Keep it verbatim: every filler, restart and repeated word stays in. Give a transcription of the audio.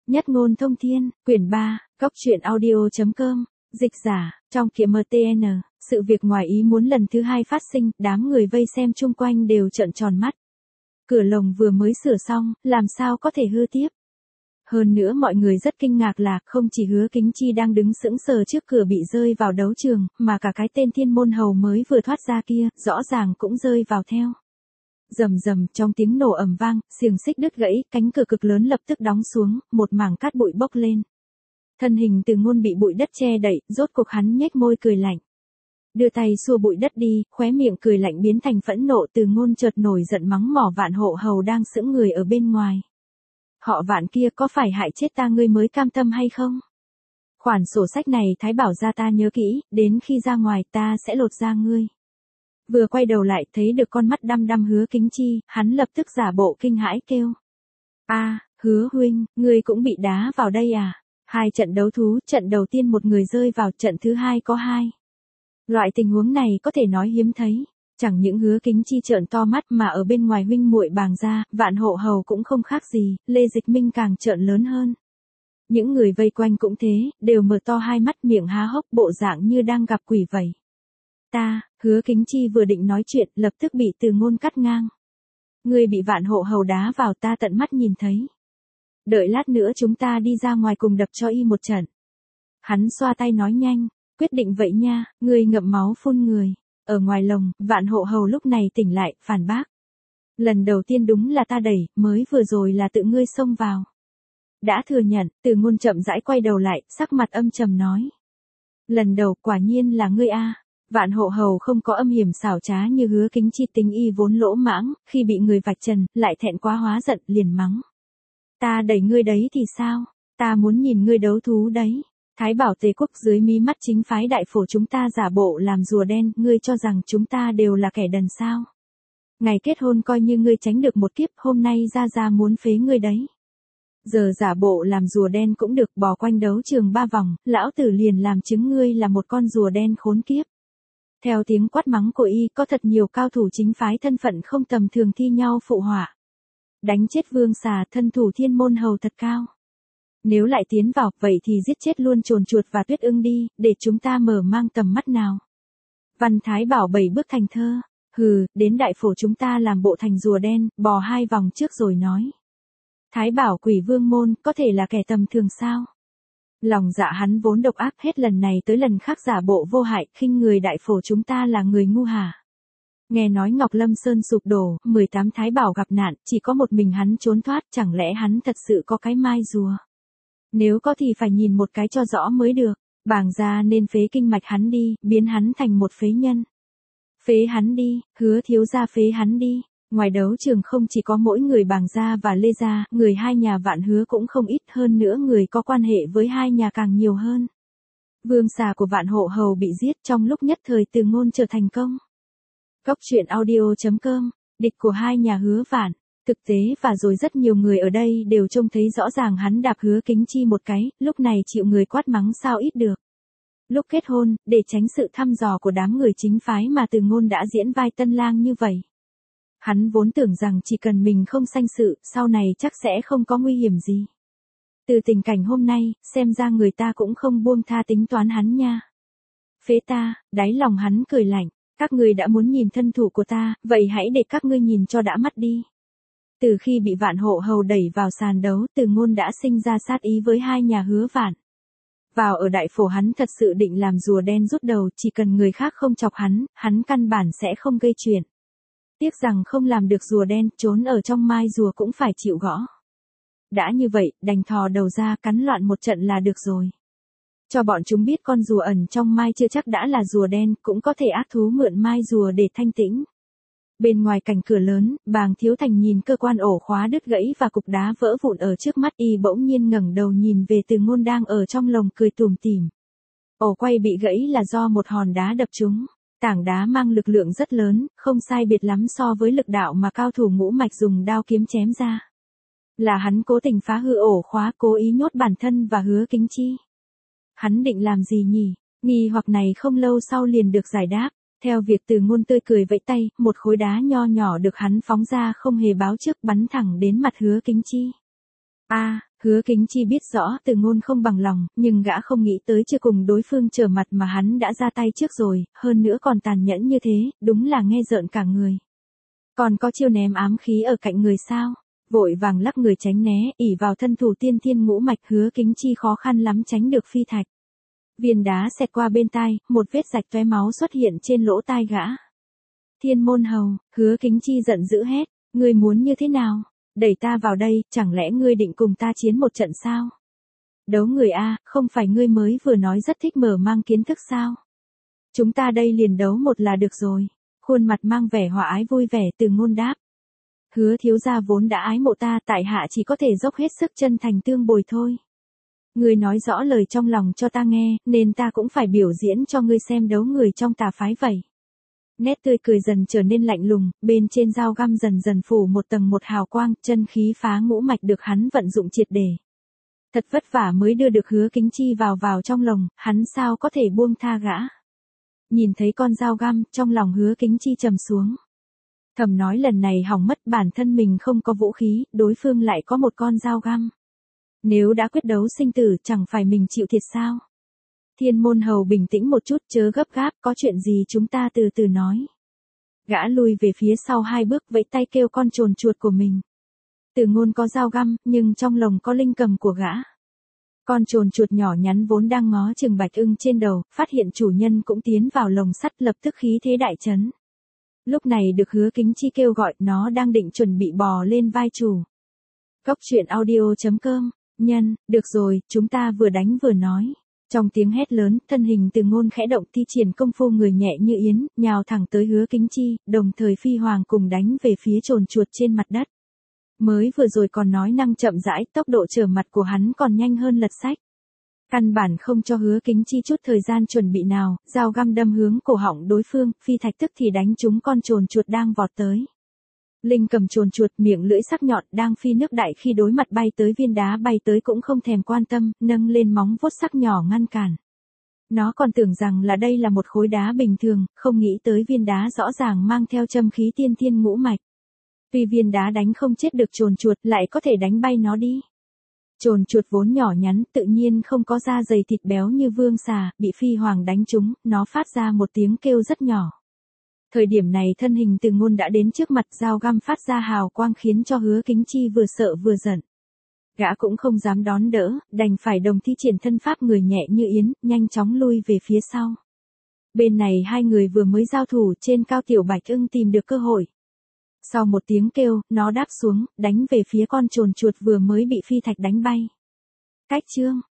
Nhất ngôn thông thiên, quyển ba, góc truyện audio.com, dịch giả, trong kiếm em tê en, sự việc ngoài ý muốn lần thứ hai phát sinh, đám người vây xem chung quanh đều trợn tròn mắt. Cửa lồng vừa mới sửa xong, làm sao có thể hư tiếp. Hơn nữa mọi người rất kinh ngạc là không chỉ Hứa Kính Chi đang đứng sững sờ trước cửa bị rơi vào đấu trường, mà cả cái tên thiên môn hầu mới vừa thoát ra kia, rõ ràng cũng rơi vào theo. Rầm rầm, trong tiếng nổ ầm vang, xiềng xích đứt gãy, cánh cửa cực lớn lập tức đóng xuống, một mảng cát bụi bốc lên. Thân hình Từ Ngôn bị bụi đất che đậy, rốt cuộc hắn nhếch môi cười lạnh. Đưa tay xua bụi đất đi, khóe miệng cười lạnh biến thành phẫn nộ. Từ Ngôn chợt nổi giận mắng mỏ Vạn Hộ Hầu đang sững người ở bên ngoài. Họ Vạn kia có phải hại chết ta ngươi mới cam tâm hay không? Khoản sổ sách này Thái bảo ra ta nhớ kỹ, đến khi ra ngoài ta sẽ lột da ngươi. Vừa quay đầu lại thấy được con mắt đăm đăm Hứa Kính Chi, hắn lập tức giả bộ kinh hãi kêu. A, Hứa huynh, ngươi cũng bị đá vào đây à? Hai trận đấu thú, trận đầu tiên một người rơi vào, trận thứ hai có hai. Loại tình huống này có thể nói hiếm thấy. Chẳng những Hứa Kính Chi trợn to mắt mà ở bên ngoài huynh muội bàng ra, Vạn Hộ Hầu cũng không khác gì, Lê Dịch Minh càng trợn lớn hơn. Những người vây quanh cũng thế, đều mở to hai mắt miệng há hốc bộ dạng như đang gặp quỷ vậy. Ta, Hứa Kính Chi vừa định nói chuyện, lập tức bị Từ Ngôn cắt ngang. Ngươi bị Vạn Hộ Hầu đá vào ta tận mắt nhìn thấy. Đợi lát nữa chúng ta đi ra ngoài cùng đập cho y một trận. Hắn xoa tay nói nhanh, quyết định vậy nha, ngươi ngậm máu phun người. Ở ngoài lồng, Vạn Hộ Hầu lúc này tỉnh lại, phản bác. Lần đầu tiên đúng là ta đẩy, mới vừa rồi là tự ngươi xông vào. Đã thừa nhận, Từ Ngôn chậm rãi quay đầu lại, sắc mặt âm trầm nói. Lần đầu quả nhiên là ngươi a. Vạn Hộ Hầu không có âm hiểm xảo trá như Hứa Kính Chi, tính y vốn lỗ mãng, khi bị người vạch trần, lại thẹn quá hóa giận, liền mắng. Ta đẩy ngươi đấy thì sao? Ta muốn nhìn ngươi đấu thú đấy. Thái bảo Tề Quốc dưới mí mắt chính phái đại phổ chúng ta giả bộ làm rùa đen, ngươi cho rằng chúng ta đều là kẻ đần sao? Ngày kết hôn coi như ngươi tránh được một kiếp, hôm nay ra ra muốn phế ngươi đấy. Giờ giả bộ làm rùa đen cũng được, bò quanh đấu trường ba vòng, lão tử liền làm chứng ngươi là một con rùa đen khốn kiếp. Theo tiếng quát mắng của y, có thật nhiều cao thủ chính phái thân phận không tầm thường thi nhau phụ họa. Đánh chết Vương Xà, thân thủ thiên môn hầu thật cao. Nếu lại tiến vào, vậy thì giết chết luôn Trồn Chuột và Tuyết Ưng đi, để chúng ta mở mang tầm mắt nào. Văn Thái bảo bảy bước thành thơ. Hừ, đến đại phổ chúng ta làm bộ thành rùa đen, bò hai vòng trước rồi nói. Thái bảo Quỷ Vương môn, có thể là kẻ tầm thường sao? Lòng dạ hắn vốn độc ác, hết lần này tới lần khác giả bộ vô hại, khinh người đại phổ chúng ta là người ngu hả? Nghe nói Ngọc Lâm Sơn sụp đổ, mười tám thái bảo gặp nạn, chỉ có một mình hắn trốn thoát, chẳng lẽ hắn thật sự có cái mai rùa? Nếu có thì phải nhìn một cái cho rõ mới được, bàng ra nên phế kinh mạch hắn đi, biến hắn thành một phế nhân. Phế hắn đi, Hứa thiếu gia phế hắn đi. Ngoài đấu trường không chỉ có mỗi người bàng gia và Lê gia, người hai nhà Vạn Hứa cũng không ít, hơn nữa người có quan hệ với hai nhà càng nhiều hơn. Vương Xà của Vạn Hộ Hầu bị giết, trong lúc nhất thời Từ Ngôn trở thành công. Góc truyện audio.com, địch của hai nhà Hứa Vạn. Thực tế và rồi rất nhiều người ở đây đều trông thấy rõ ràng hắn đạp Hứa Kính Chi một cái, lúc này chịu người quát mắng sao ít được. Lúc kết hôn, để tránh sự thăm dò của đám người chính phái mà Từ Ngôn đã diễn vai tân lang như vậy. Hắn vốn tưởng rằng chỉ cần mình không sanh sự, sau này chắc sẽ không có nguy hiểm gì. Từ tình cảnh hôm nay, xem ra người ta cũng không buông tha tính toán hắn nha. Phế ta, đáy lòng hắn cười lạnh, các ngươi đã muốn nhìn thân thủ của ta, vậy hãy để các ngươi nhìn cho đã mắt đi. Từ khi bị Vạn Hộ Hầu đẩy vào sàn đấu, Từ Ngôn đã sinh ra sát ý với hai nhà Hứa Vạn. Vào ở đại phổ hắn thật sự định làm rùa đen rút đầu, chỉ cần người khác không chọc hắn, hắn căn bản sẽ không gây chuyện. Tiếc rằng không làm được rùa đen, trốn ở trong mai rùa cũng phải chịu gõ. Đã như vậy, đành thò đầu ra cắn loạn một trận là được rồi. Cho bọn chúng biết con rùa ẩn trong mai chưa chắc đã là rùa đen, cũng có thể ác thú mượn mai rùa để thanh tĩnh. Bên ngoài cạnh cửa lớn, Bàng Thiếu Thành nhìn cơ quan ổ khóa đứt gãy và cục đá vỡ vụn ở trước mắt, y bỗng nhiên ngẩng đầu nhìn về Từ Ngôn đang ở trong lồng cười tủm tỉm. Ổ quay bị gãy là do một hòn đá đập trúng. Tảng đá mang lực lượng rất lớn, không sai biệt lắm so với lực đạo mà cao thủ ngũ mạch dùng đao kiếm chém ra. Là hắn cố tình phá hư ổ khóa, cố ý nhốt bản thân và Hứa Kính Chi. Hắn định làm gì nhỉ? Nghi hoặc này không lâu sau liền được giải đáp. Theo việc Từ Ngôn tươi cười vẫy tay, một khối đá nho nhỏ được hắn phóng ra không hề báo trước bắn thẳng đến mặt Hứa Kính Chi. A, Hứa Kính Chi biết rõ Từ Ngôn không bằng lòng, nhưng gã không nghĩ tới chưa cùng đối phương trở mặt mà hắn đã ra tay trước rồi, hơn nữa còn tàn nhẫn như thế, đúng là nghe rợn cả người. Còn có chiêu ném ám khí ở cạnh người sao? Vội vàng lắc người tránh né, ỷ vào thân thủ tiên thiên ngũ mạch, Hứa Kính Chi khó khăn lắm tránh được phi thạch. Viên đá xẹt qua bên tai, một vết rạch tóe máu xuất hiện trên lỗ tai gã. Thiên môn hầu, Hứa Kính Chi giận dữ hét, ngươi muốn như thế nào? Đẩy ta vào đây, chẳng lẽ ngươi định cùng ta chiến một trận sao? Đấu người a, không phải ngươi mới vừa nói rất thích mở mang kiến thức sao? Chúng ta đây liền đấu một là được rồi. Khuôn mặt mang vẻ hòa ái vui vẻ, Từ Ngôn đáp. Hứa thiếu gia vốn đã ái mộ ta, tại hạ chỉ có thể dốc hết sức chân thành tương bồi thôi. Ngươi nói rõ lời trong lòng cho ta nghe, nên ta cũng phải biểu diễn cho ngươi xem đấu người trong tà phái vậy. Nét tươi cười dần trở nên lạnh lùng, bên trên dao găm dần dần phủ một tầng một hào quang, chân khí phá ngũ mạch được hắn vận dụng triệt để. Thật vất vả mới đưa được Hứa Kính Chi vào vào trong lồng, hắn sao có thể buông tha gã. Nhìn thấy con dao găm, trong lòng Hứa Kính Chi trầm xuống. Thầm nói lần này hỏng mất, bản thân mình không có vũ khí, đối phương lại có một con dao găm. Nếu đã quyết đấu sinh tử, chẳng phải mình chịu thiệt sao? Thiên môn hầu bình tĩnh một chút, chớ gấp gáp, có chuyện gì chúng ta từ từ nói. Gã lùi về phía sau hai bước, vẫy tay kêu con trồn chuột của mình. Từ Ngôn có dao găm, nhưng trong lồng có linh cầm của gã. Con trồn chuột nhỏ nhắn vốn đang ngó chừng Bạch Ưng trên đầu, phát hiện chủ nhân cũng tiến vào lồng sắt, lập tức khí thế đại chấn. Lúc này được Hứa Kính Chi kêu gọi, nó đang định chuẩn bị bò lên vai chủ. Cốc truyện audio chấm com, nhân, được rồi, chúng ta vừa đánh vừa nói. Trong tiếng hét lớn, thân hình Từ Ngôn khẽ động, thi triển công phu người nhẹ như yến, nhào thẳng tới Hứa Kính Chi, đồng thời phi hoàng cùng đánh về phía trồn chuột trên mặt đất. Mới vừa rồi còn nói năng chậm rãi, tốc độ trở mặt của hắn còn nhanh hơn lật sách. Căn bản không cho Hứa Kính Chi chút thời gian chuẩn bị nào, dao găm đâm hướng cổ họng đối phương, phi thạch tức thì đánh trúng con trồn chuột đang vọt tới. Linh cầm trồn chuột, miệng lưỡi sắc nhọn, đang phi nước đại, khi đối mặt bay tới viên đá bay tới cũng không thèm quan tâm, nâng lên móng vuốt sắc nhỏ ngăn cản. Nó còn tưởng rằng là đây là một khối đá bình thường, không nghĩ tới viên đá rõ ràng mang theo châm khí tiên thiên ngũ mạch. Vì viên đá đánh không chết được trồn chuột, lại có thể đánh bay nó đi. Trồn chuột vốn nhỏ nhắn, tự nhiên không có da dày thịt béo như vương xà, bị phi hoàng đánh trúng, nó phát ra một tiếng kêu rất nhỏ. Thời điểm này thân hình Từ Ngôn đã đến trước mặt, dao găm phát ra hào quang khiến cho Hứa Kính Chi vừa sợ vừa giận. Gã cũng không dám đón đỡ, đành phải đồng thi triển thân pháp người nhẹ như yến, nhanh chóng lui về phía sau. Bên này hai người vừa mới giao thủ, trên cao Tiểu Bạch Ưng tìm được cơ hội. Sau một tiếng kêu, nó đáp xuống, đánh về phía con trồn chuột vừa mới bị phi thạch đánh bay. Cách chương,